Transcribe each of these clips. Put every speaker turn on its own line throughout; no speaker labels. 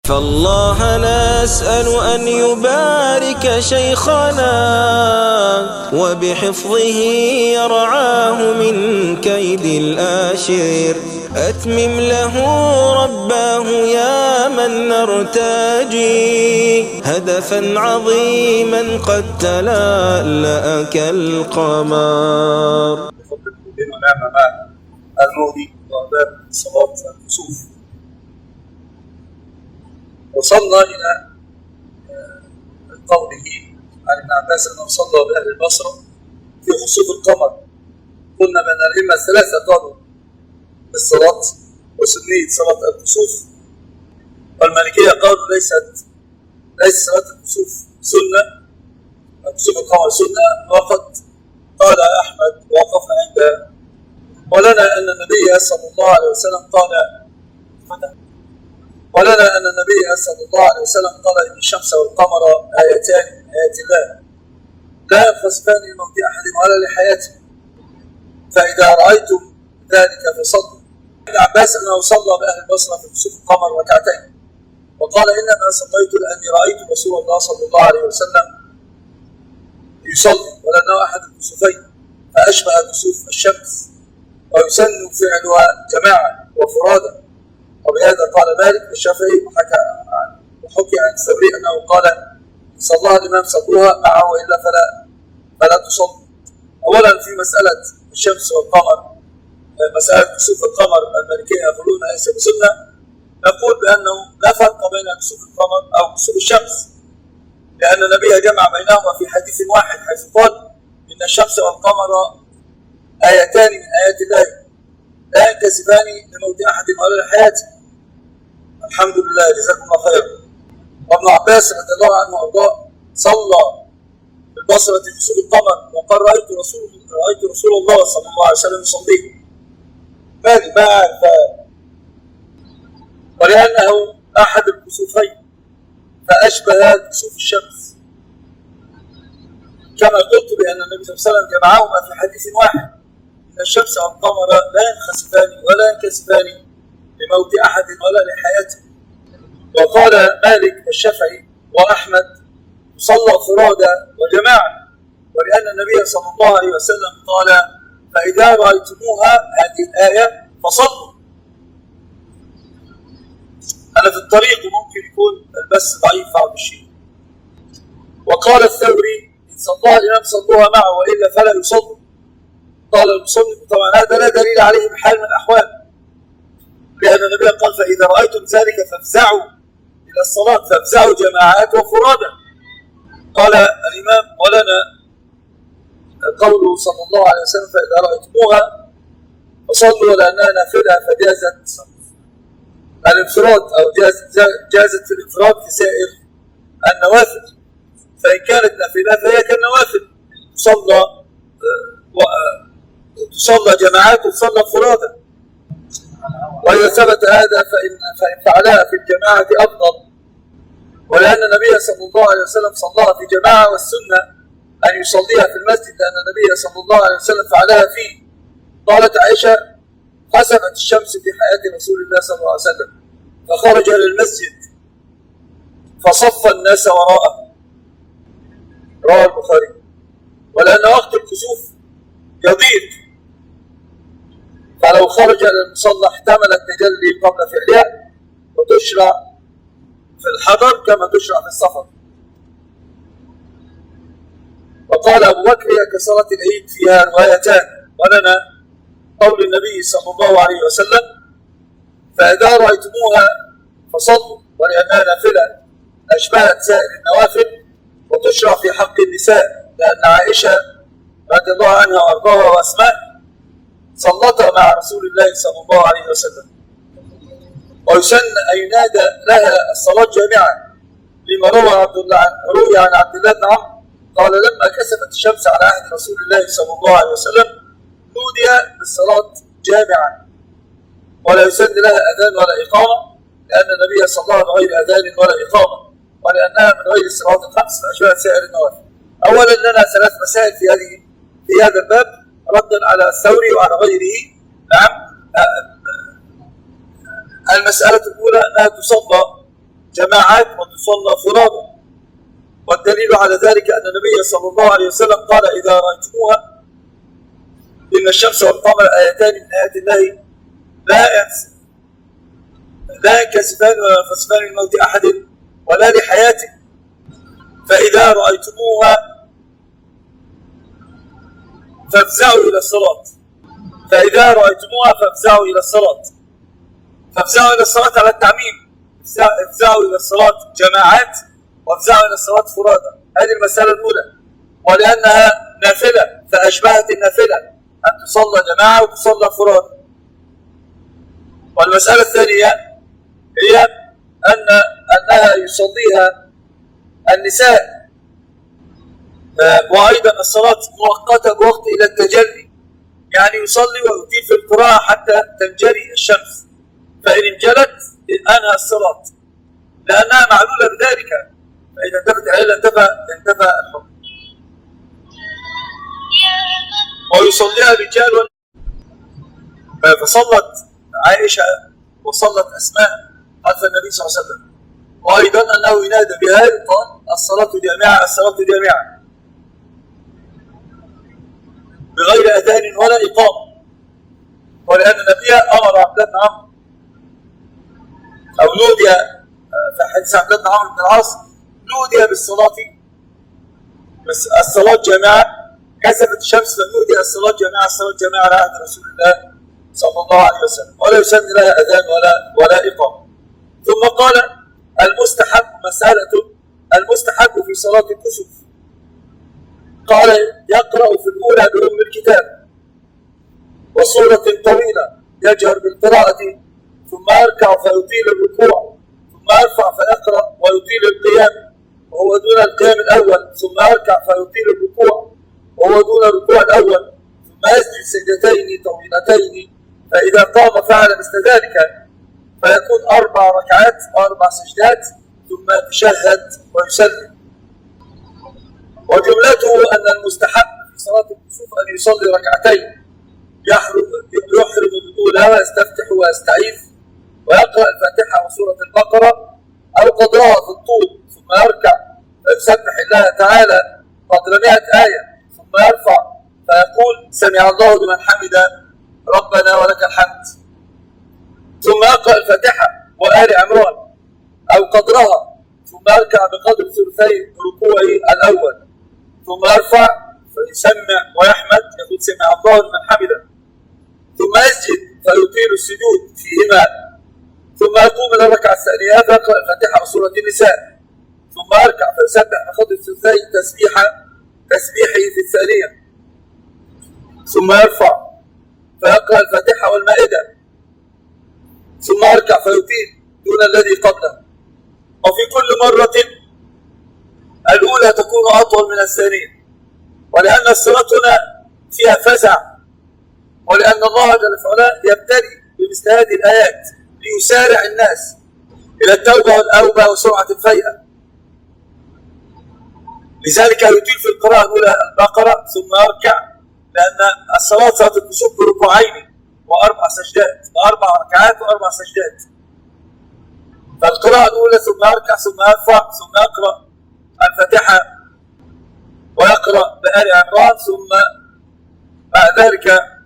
فالله نسأل أن يبارك شيخنا وبحفظه يرعاه من كيد الآشر. أتمم له رباه يا من نرتجي هدفا عظيما قد تلألأ كالقمر.
ونعم مع الموضي وباب صلاة الكسوف. وصلنا إلى قوله عن ابن عباس أنه صلى بأهل البصرة في خسوف القمر. قلنا بأن الأئمة الثلاثة قالوا بالصلاة وسنية صلاة الكسوف، والمالكية قالوا ليس صلاة الكسوف سنة، كسوف القمر سنة. وقد قال أحمد وقفنا عند ولنا أن النبي صلى الله عليه وسلم قال إن الشمس والقمر آيتان من آيات الله لا ينخسفان لموت أحد ولا لحياته، فإذا رأيتم ذلك فصلوا. ابن عباس أنه صلى بأهل البصرة في كسوف القمر ركعتين، وقال إنما صليت لأني رأيت رسول الله صلى الله عليه وسلم يصلي، ولأنه أحد الكسوفين فأشبه كسوف الشمس، ويسن فعلها جماعة وفرادى. وبهذا قال مالك والشافعي، وحكي عن الثوري أنه قال إن صلاها الإمام صلوها معه وإلا فلا تصلي. أولا في مسألة الشمس والقمر، مسألة كسوف القمر المالكية يقولون ليس بسنة، نقول بأنه لا فرق بين كسوف القمر أو كسوف الشمس، لأن النبي جمع بينهما في حديث واحد حيث قال إن الشمس والقمر آيتان من آيات الله لا ينكسفان لموت أحد ولا لحياته. الحمد لله، جزاكم الله خيرا. وابن عباس رضي الله عنه وارضاه صلى بالبصرة في كسوف القمر وقال رأيت رسول الله صلى الله عليه وسلم يصلي. مالي ما أعرف، ولأنه أحد الكسوفين فأشبه كسوف الشمس، كما قلت بأن النبي صلى الله عليه وسلم جمعهما في حديث واحد إن الشمس والقمر لا ينخسفان ولا ينكسفان لموت أحد ولا لحياته. وقال مالك والشافعي وأحمد صلى فرادى وجماعة، ولأن النبي صلى الله عليه وسلم قال فإذا رأيتموها هذه الآية فصلوا. أنا في الطريق ممكن يكون البث ضعيف بعض الشيء. وقال الثوري إن صلى الإمام صلوها معه وإلا فلا يصلوا. قال المصنف طبعا هذا لا دليل عليه بحال من الأحوال، لأن النبي قال فإذا رأيتم ذلك فافزعوا إلى الصلاة، فافزعوا جماعات وفرادا. قال الإمام ولنا قوله صلى الله عليه وسلم فإذا رأيتموها فصلوا، لأنها نافلة فجازت الانفراد أو جازت الانفراد في سائر النوافل، فإن كانت نافلة فهي كالنوافل تصلى جماعات وتصلى فرادا. وإذا ثبت هذا فإن فعلها في الجماعة أفضل، ولأن النبي صلى الله عليه وسلم صلاها في جماعة، والسنة أن يصليها في المسجد لأن النبي صلى الله عليه وسلم فعلها فيه. قالت عائشة خسفت الشمس في حياة رسول الله صلى الله عليه وسلم فخرج إلى المسجد فصف الناس وراءه، رواه البخاري. ولأن وقت الكسوف يضيق، فلو خرج إلى المصلى احتمل التجلي قبل فعلها، وتشرع في الحضر كما تشرع في السفر. وقال أبو بكر كصلاة العيد فيها روايتان، ولنا قول النبي صلى الله عليه وسلم فإذا رأيتموها فصلوا، ولأنها نافلة أشبهت سائر النوافل، وتشرع في حق النساء، لأن عائشة رضي الله عنها وأرضاها وأسماء صلتا مع رسول الله صلى الله عليه وسلم. ويسن أن ينادى لها الصلاة جامعة، لما روي عن عبد الله بن عمرو قال لما كسفت الشمس على عهد رسول الله صلى الله عليه وسلم نودي بالصلاة جامعة، ولا يسن لها أذان ولا إقامة، لأن النبي صلى الله عليه وسلم غير أذان ولا إقامة، ولأنها من غير الصلوات الخمس فأشبهت سائر النوافل. أولا لنا ثلاث مسائل في هذا الباب ردا على الثوري وعلى غيره. نعم، المسألة الأولى أنها تصلى جماعات وتصلى فرادى. والدليل على ذلك أن النبي صلى الله عليه وسلم قال: إذا رأيتموها إن الشمس والقمر آيتان من آيات الله لا ينكسفان ولا ينخسفان لموت أحد ولا لحياته، فإذا رأيتموها فافزعوا إلى الصلاة. فإذا رأيتموها فافزعوا إلى الصلاة. فافزعوا إلى الصلاة على التعميم، افزعوا إلى الصلاة جماعات وافزعوا إلى الصلاة فرادى. هذه المسألة الأولى، ولأنها نافلة فأشبهت النافلة أن تصلى جماعة وتصلى فرادى. والمسألة الثانية هي أنها يصليها النساء، وأيضا الصلاة مؤقتة بوقت إلى التجلي، يعني يصلي ويطيل في القراءة حتى تنجلي الشمس، فإن انجلت أنهى الصلاة لأنها معلولة بذلك، فإذا انتفت العلة انتفى الحكم. ويصليها الرجال فصلت عائشة وصلت أسماء خلف النبي صلى الله عليه وسلم. وأيضا أنه ينادى بها يقال: الصلاة جامعة، الصلاة جامعة، بغير أذان ولا إقامة. ولأن النبي أمر عبد بن عمرو أو نودي في حديث عبد بن عمرو بن العاص، نودي بالصلاة، بس الصلاة جامعة، كسفت الشمس فنودي الصلاة جامعة، الصلاة جامعة على عهد رسول الله صلى الله عليه وسلم، ولا يسن لها أذان ولا إقامة. ثم قال: المستحب مسألة المستحب في صلاة الكسوف. قال: يقرأ في الأولى بأم الكتاب وصورة طويلة، يجهر بالقراءة، ثم يركع فيطيل الركوع، ثم يرفع فيقرأ ويطيل القيام وهو دون القيام الأول، ثم يركع فيطيل الركوع وهو دون الركوع الأول، ثم يسجد سجدتين طويلتين، فإذا قام فعل مثل ذلك، فيكون 4 ركعات و4 سجدات، ثم يتشهد ويسلم. وجملته أن المستحب في صلاة الكسوف أن يصلي ركعتين، يحرم بالأولى ويستفتح ويستعيذ ويقرأ الفاتحة وسورة البقرة أو قدرها في الطول، ثم يركع فيسبح الله تعالى قدر 100 آية، ثم يرفع فيقول: سمع الله لمن حمده ربنا ولك الحمد، ثم يقرأ الفاتحة وآل عمران أو قدرها، ثم يركع بقدر ثلثي ركوعه الأول، ثم يرفع فيسمع ويحمد، يقول: سمع الله لمن حمده، ثم يسجد فيطيل السجود فيهما، ثم يقوم إلى الركعة الثانية فيقرأ الفاتحة وسورة النساء، ثم يركع فيسبح بقدر ثلثي تسبيحه في الثانية، ثم يرفع فيقرأ الفاتحة والمائدة، ثم يركع فيطيل دون الذي قبله. وفي كل مرة الأولى تكون أطول من الثانية، ولأن الصلاة هنا فيها فزع، ولأن الله جل وعلا يبتلي بمثل هذه الآيات ليسارع الناس إلى التوبة والأوبة وسرعة الفيئة. لذلك يطيل في القراءة الأولى البقرة ثم يركع، لأن الصلاة صلاة الكسوف بركوعين و4 سجدات، 4 ركعات و4 سجدات. فالقراءة الأولى ثم يركع ثم يرفع ثم يقرأ الفاتحة ويقرأ بآل عمران، ثم بعد ذلك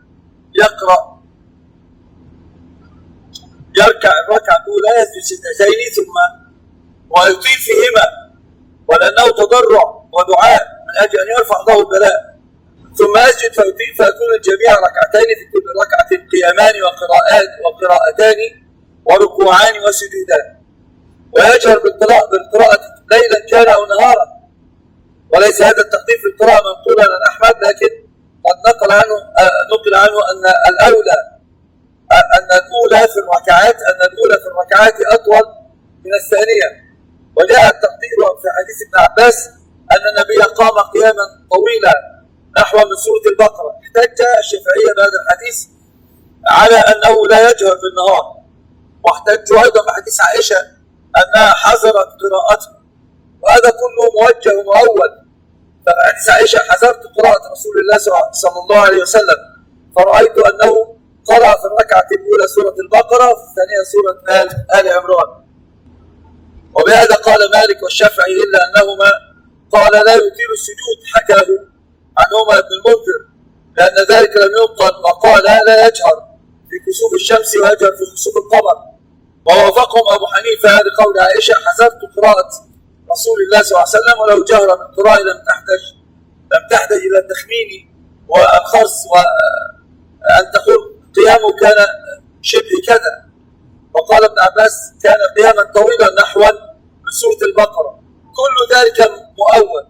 يركع الركعة الأولى، يسجد سجدتين ثم ويطيل فيهما، ولأنه تضرع ودعاء من أجل أن يرفع الله البلاء، ثم يسجد فيطيل، فيكون الجميع ركعتين، في كل ركعة قيامان وقراءتان وركوعان وسجودان. ويجهر بالقراءة ليلا كان أو نهارا، وليس هذا التقديم في القراءة منقولا عن أحمد، لكن قد نقل عنه أن الأولى في الركعات أطول من الثانية. وجاء التقدير في حديث ابن عباس أن النبي قام قياما طويلا نحو من سورة البقرة. احتج الشافعية بهذا الحديث على أنه لا يجهر بالنهار، واحتجوا أيضا بحديث عائشة أنها حذرت قراءته، وهذا كله موجه ومؤول. فحديث عائشة: حذرت قراءة رسول الله صلى الله عليه وسلم، فرأيت أنه قرأ في الركعة الأولى سورة البقرة وفي الثانية سورة آل عمران. وبهذا قال مالك والشافعي إلا أنهما قال لا يطيل السجود، حكاه عنهما ابن المنذر لأن ذلك لم يبطل، وقال لا يجهر في كسوف الشمس ويجهر في كسوف القمر. ووافقهم أبو حنيفة هذه قول عائشة: حذرت قراءة رسول الله صلى الله عليه وسلم ولو جهر بالقراءة لم تحتج إلى التخمين والخرص، وأن تقول قيامه كان شبه كذا. وقال ابن عباس: كان قياما طويلا نحو من سورة البقرة. كل ذلك مؤول.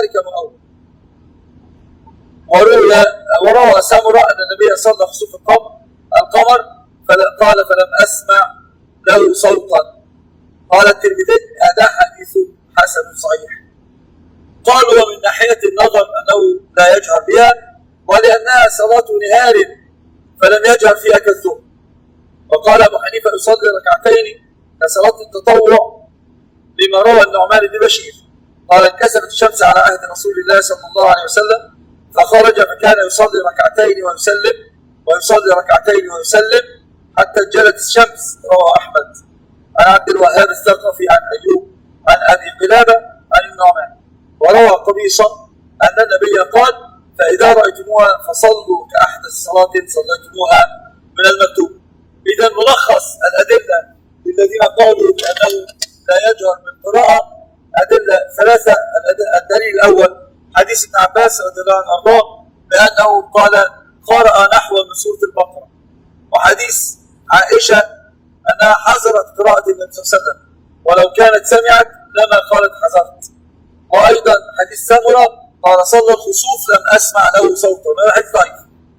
وروى سمرة أن النبي صلى خسوف القمر قال: فلم أسمع له صوتا. قال الترمذي: هذا حديث حسن صحيح. قالوا: ومن ناحية النظر أنه لا يجهر بها، ولأنها صلاة نهار فلم يجهر فيها كالظهر. وقال أبو حنيفة: يصلي ركعتين كصلاة التطوع، لما روى النعمان بن بشير قال: انكسفت الشمس على عهد رسول الله صلى الله عليه وسلم فخرج فكان يصلي ركعتين ويسلم ويصلي ركعتين ويسلم حتى انجلت الشمس. رواه أحمد عن عبد الوهاب الثقفي عن أيوب عن أبي قلابة عن النعمان. وروى قبيصة أن النبي قال: فإذا رأيتموها فصلوا كأحدث صلاة صليتموها من المكتوب. إذا ملخص الأدلة الذين قالوا بأنه لا يجهر بالقراءة أدلة ثلاثة. الدليل الأول حديث ابن عباس رضي الله عنه وارضاه بأنه قال: قرأ نحو من سورة البقرة. وحديث عائشة أنها حذرت قراءة النبي صلى الله عليه وسلم ولو كانت سمعت لما قالت حذرت. وأيضا حديث سمرة قال: صلى الخسوف لم أسمع له صوتا. ما حديث ضعيف.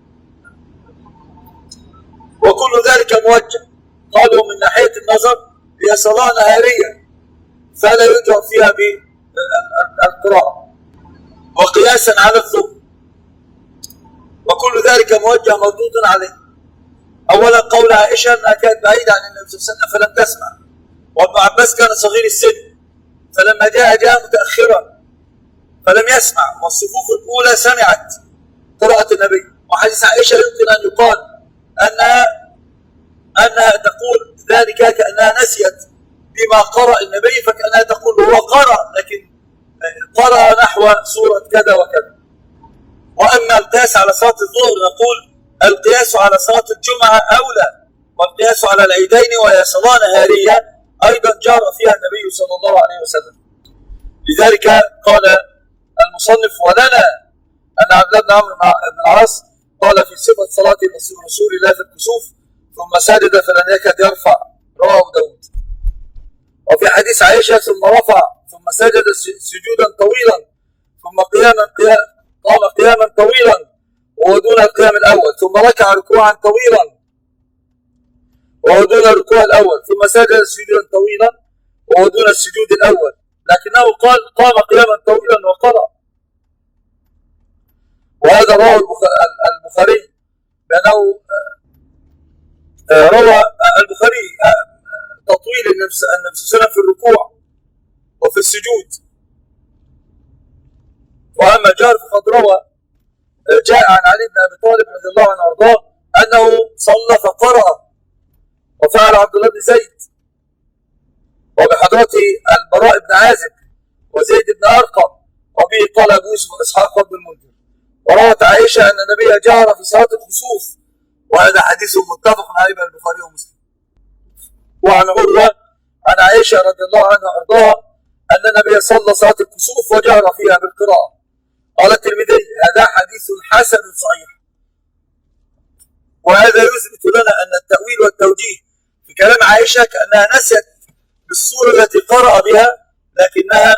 وكل ذلك موجه. قالوا: من ناحية النظر هي صلاة نهارية فلا يجهر فيها بالقراءة، وقياسا على الظهر. وكل ذلك موجه مردود عليه. أولا قول عائشة أنها كانت بعيدة عن النبي صلى الله عليه وسلم فلم تسمع، وابن عباس كان صغير السن فلما جاء متأخرا فلم يسمع، والصفوف الأولى سمعت قراءة النبي. وحديث عائشة يمكن أن يقال أنها تقول ذلك كأنها نسيت بما قرأ النبي، فكأنها تقول هو قرأ لكن قرأ نحو سورة كذا وكذا. وأما القياس على صلاة الظهر نقول: القياس على صلاة الجمعة أولى، والقياس على العيدين وهي صلاة نهارية أيضا جار فيها النبي صلى الله عليه وسلم. لذلك قال المصنف: ولنا أن عبد الله بن عمرو بن العاص قال في صفة صلاة رسول الله في الكسوف: ثم سجد فلم يكد يرفع. رواه داود. وفي حديث عائشة: ثم رفع ثم سجد سجودا طويلا ثم قام قياما طويلا وهو دون القيام الأول، ثم ركع ركوعا طويلا وهو دون الركوع الأول، ثم سجد سجودا طويلا وهو دون السجود الأول، لكنه قال: قام قياما طويلا وقرأ. وهذا رواه البخاري بأنه روى البخاري تطويل النبي صلى الله عليه وسلم في الركوع وفي السجود. وأما جار فقد روى جاء عن علي بن أبي طالب رضي الله عنه وارضاه أنه صلى فقرأ، وفعل عبد الله بن زيد، وبحضرته البراء بن عازب وزيد بن أرقم، وبه قال أبو يوسف وإسحاق بن المنذر. وروت عائشة أن النبي جهر في صلاة الخسوف، وهذا حديث متفق عليه بين البخاري ومسلم. وعن عروة عن عائشة رضي الله عنها وارضاها أن النبي صلى صلاة الكسوف وجهر فيها بالقراءة. قال الترمذي: هذا حديث حسن صحيح. وهذا يثبت لنا أن التأويل والتوجيه في كلام عائشة كأنها نسيت بالصورة التي قرأ بها، لكنها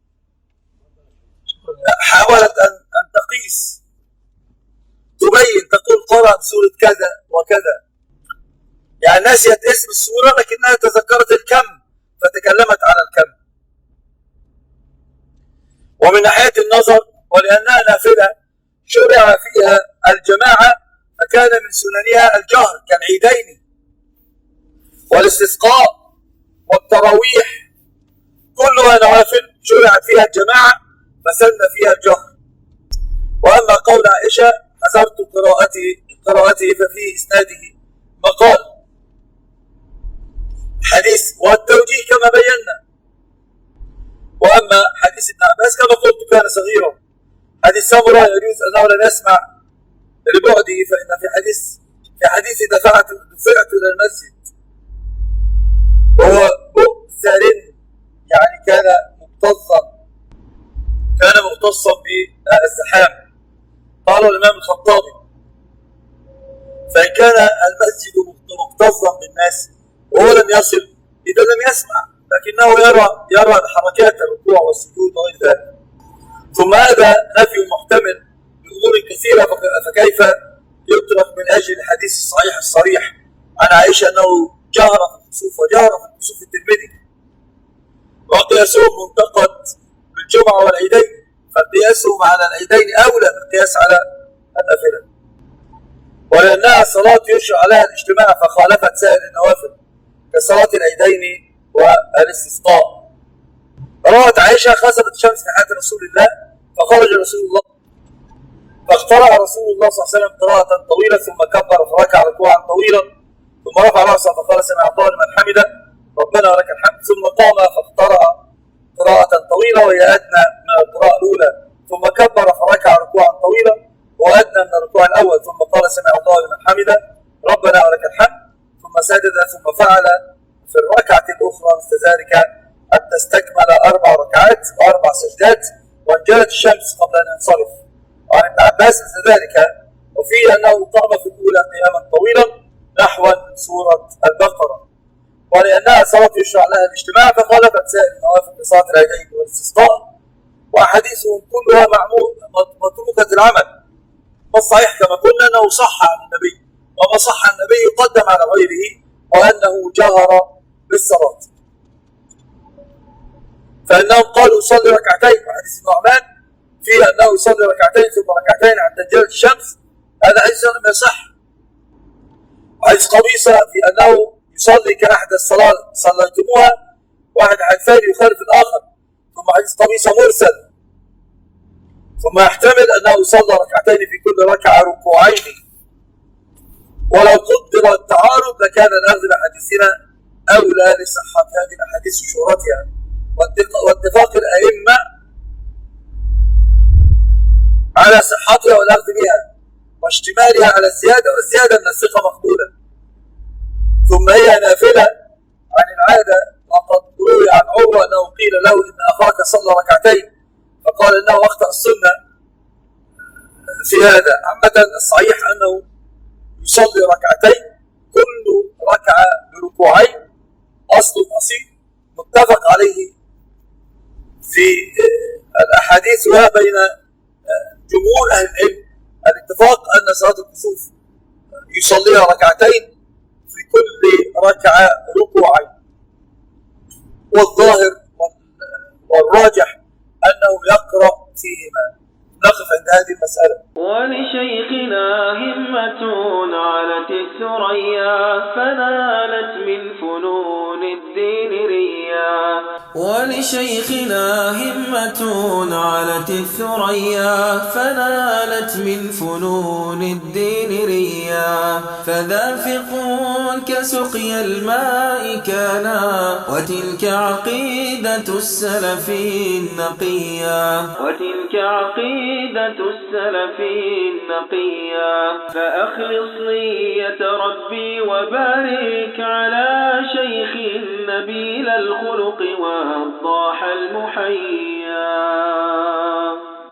حاولت أن تقيس، تبين، تقول قرأ بسورة كذا وكذا، يعني نسيت اسم السورة لكنها تذكرت الكم فتكلمت على الكم. ومن ناحية النظر ولأنها نافلة شرع فيها الجماعة، فكان من سننها الجهر كالعيدين والاستسقاء والتراويح، كلها نوافل شرعت فيها الجماعة فسن فيها الجهر. وأما قول عائشة: حذرت قراءته ففي إسناده مقال حديث، والتوجيه كما بينا بس كما قلت كان صغيرا. حديث سمرة يجوز أنه لم يسمع لبعده، فإن في حديث دفعت إلى المسجد وهو مؤثر، يعني كان مختصا بالزحام. قال الإمام الخطابي: فإن كان المسجد مكتظا بالناس وهو لم يصل إذا لم يسمع، لكنه يرى حركات الركوع والسجود وغير ذلك. ثم هذا نفي محتمل بأمور كثيرة، فكيف يترك من أجل الحديث الصحيح الصريح عن عائشة أنه جهر في الكسوف وجهر في الكسوف الترمذي، وقياسهم منتقد بالجمعة والعيدين، فقياسهم على العيدين أولى من القياس على النافلة، ولأنها الصلاة يشرع عليها الاجتماع فخالفت سائر النوافل كصلاة العيدين والاستسقاء. روت عائشة: خسفت الشمس في حياة رسول الله فخرج رسول الله فاقترأ رسول الله صلى الله عليه وسلم قراءة طويلة ثم كبر فركع ركوعا طويلا ثم رفع رأسه فقال: سمع الله لمن حمده ربنا ولك الحمد، ثم قام فاقترأ قراءة طويلة وهي أدنى من القراءة الأولى ثم كبر فركع ركوعا طويلا وأدنى من الركوع الأول ثم قال: سمع الله لمن حمده ربنا ولك الحمد، ثم سجد ثم فعل في الركعة الأخرى مثل ذلك حتى استكمل 4 ركعات و4 سجدات، وانجلت الشمس قبل أن ينصرف. وعن ابن عباس مثل ذلك، وفيه أنه قام في الأولى قياما طويلا نحو سورة البقرة، ولأنها صلاة يشرع لها الاجتماع فخالفت سائر النوافل كصلاة العيدين والاستسقاء، وأحاديثهم كلها متروكة العمل. والصحيح كما قلنا أنه صح عن النبي، وما صح عن النبي يقدم على غيره، وأنه جهر بالصلاة. فإنهم قالوا يصلي ركعتين، وحديث النعمان فيه أنه يصلي ركعتين ثم ركعتين حتى انجلت الشمس، هذا حديث لم يصح. وحديث قبيصة في أنه يصلي كأحد الصلاة صليتموها، واحد حديثين يخالف الآخر، ثم حديث قبيصة مرسل، ثم يحتمل أنه صلى ركعتين في كل ركعة ركوعين. ولو قدر التعارض لكان الأخذ بحديثنا أولى لصحة هذه الأحاديث وشهرتها واتفاق الأئمة على صحتها والأخذ بها واشتمالها على الزيادة، والزيادة من الثقة مقبولة. ثم هي نافلة عن العادة، وقد روي عن عروة أنه قيل له: إن أخاك صلى ركعتين، فقال إنه أخطأ السنة في هذا. عامة الصحيح أنه يصلي ركعتين كل ركعة بركوعين، أصل أصيل متفق عليه في الأحاديث وبين جمهور أهل العلم الاتفاق أن صلاة الكسوف يصليها ركعتين في كل ركعة ركوعين، والظاهر والراجح أنه يقرأ فيهما. نقف عند هذه المسألة.
ولشيخنا همة علت الثريا فنالت من فنون الدين ريا، ولشيخنا همة علت الثريا فنالت من فنون الدين ريا، فذا فقه كسقي الماء كانا وتلك عقيدة السلف النقيا، وتلك عقيدة السلف النقيا. فأخلص نية ربي وبارك على شيخ نبيل الخلق والضاح المحيي.